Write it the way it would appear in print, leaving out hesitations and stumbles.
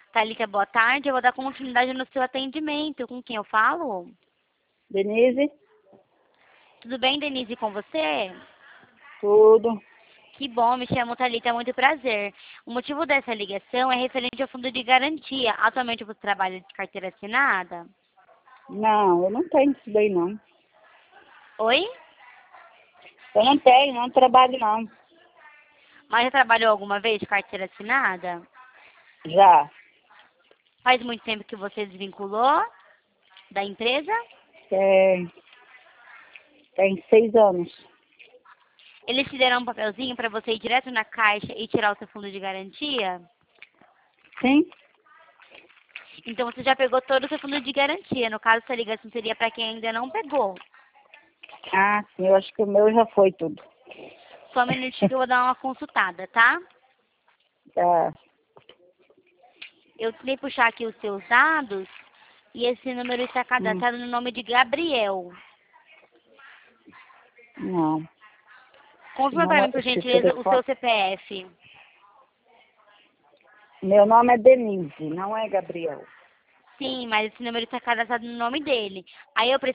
Thalita, boa tarde. Eu vou dar continuidade no seu atendimento. Com quem eu falo? Denise, Tudo bem, Denise, com você? tudo. Que bom, me chamo Thalita, muito prazer. O motivo dessa ligação é referente ao fundo de garantia. Atualmente você trabalha de carteira assinada? Não, eu não tenho isso daí não. Oi? Eu não tenho, não trabalho não. Mas já trabalhou alguma vez de carteira assinada? Já. Faz muito tempo que você desvinculou da empresa? Tem, tem 6 anos. Eles te deram um papelzinho para você ir direto na caixa e tirar o seu fundo de garantia? Sim? Então você já pegou todo o seu fundo de garantia. No caso, essa ligação seria para quem ainda não pegou. Ah, sim, eu acho que o meu já foi tudo. Só um minutinho que eu vou dar uma consultada, tá? Tá. Eu tentei puxar aqui os seus dados e esse número está cadastrado no nome de Gabriel. Não. Confirma Não para é mim, por esse gentileza, o telefone. seu CPF. Meu nome é Denise, não é Gabriel. Sim, mas esse número está cadastrado no nome dele. Aí eu